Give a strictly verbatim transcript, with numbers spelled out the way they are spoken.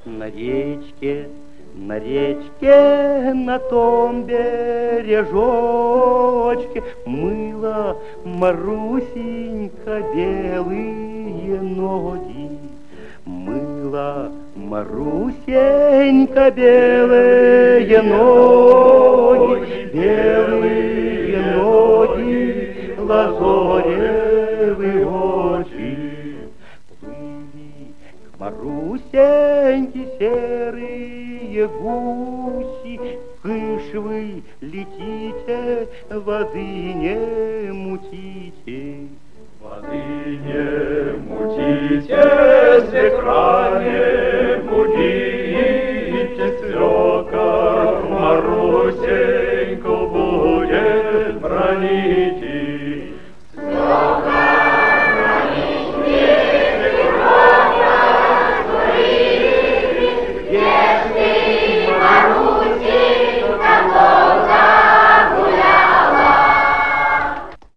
На речке, на речке, на том бережочке мыла Марусенька белые ноги. Мыла Марусенька белые ноги, белые ноги, лазоревые очи. Марусеньки серые гуси, кыш вы летите, воды не мутите. Воды не мутите, с ветра не